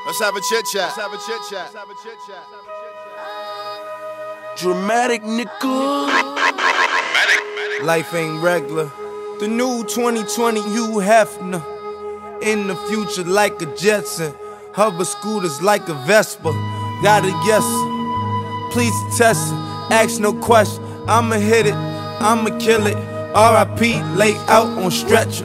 Let's have a chit chat. Let's have a chit chat. Dramatic, nigga. Life ain't regular. The new 2020 Hugh Hefner. In the future like a Jetson. Hover scooters like a Vespa. Got a yes. Please test it. Ask no question. I'ma hit it. I'ma kill it. R.I.P. lay out on stretcher.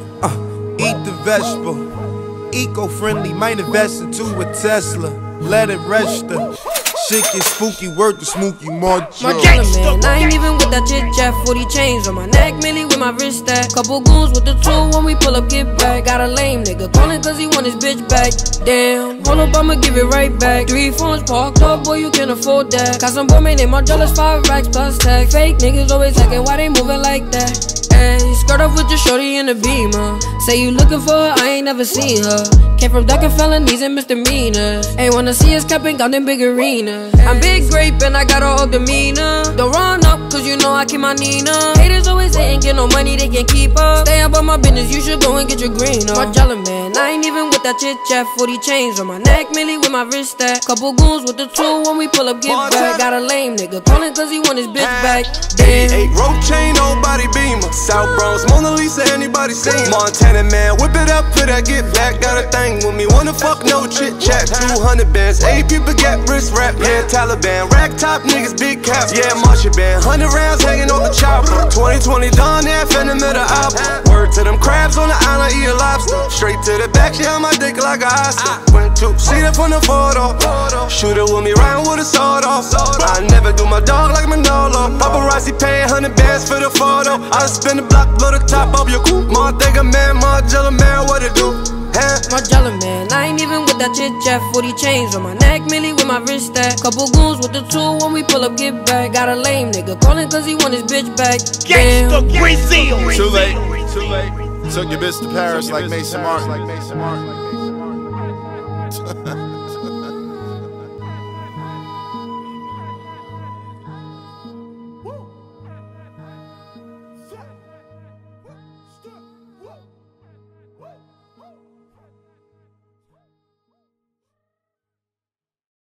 Eat the vegetable. Eco-friendly, might invest into a Tesla. Let it register. Shit get spooky, word to Smokey Marjorie. Marjorie, man, I ain't even with that chit chat. 40 chains on my neck, Millie with my wrist stack. Couple goons with the tool when we pull up, get back. Got a lame nigga calling cause he want his bitch back. Damn, hold up, I'ma give it right back. 3 phones parked up, boy, you can afford that. Got some boy, man, they Marjorie, 5 racks plus tax. Fake niggas always acting, why they moving like that? Ayy, skirt up with your shorty in the Beamer. Say you looking for her, I ain't never seen her. Came from ducking felonies and misdemeanors. Ain't wanna see us capping, got them big arenas. I'm big grape and I got all demeanor. Don't run up, cause you know I keep my Nina. Haters always hating, get no money, they can't keep up. Stay about my business, you should go and get your green up. Marjorie, man, I ain't even with that chit chat. 40 chains on my neck, Millie with my wrist stack. Couple goons with the tool when we pull up, get back. Got a lame nigga calling cause he want his bitch back. Damn. 88 rope chain, old body Beamer. South Bronx, Mona Lisa, anybody seen? Montana man, whip it up, put that get back. Got a thing with me, wanna fuck, no chit chat. 200 bands, 8 people get wrist wrap. Yeah, Taliban, rack top niggas, big caps. Yeah, Marshall band, 100 rounds hanging on the chopper. 2020 Don F in the middle album. Word to them crabs on the island, eat a lobster. Straight to the back, she on my dick like a Oscar. Went to see that from the photo. Shooter with me, riding with a sword off. I never do my dog like Manolo. Paparazzi paying 100 bands for the photo. I spin the block, blow the top off your coupe. Martega man, Marjorie man, what it do? Marjorie, man, I ain't even with that chit chat. 40 chains on my neck, Millie with my wrist stack. Couple goons with the tool when we pull up, get back. Got a lame nigga calling cause he want his bitch back. Damn. Too late. Too late. Took your bitch to Paris like Mason Martin.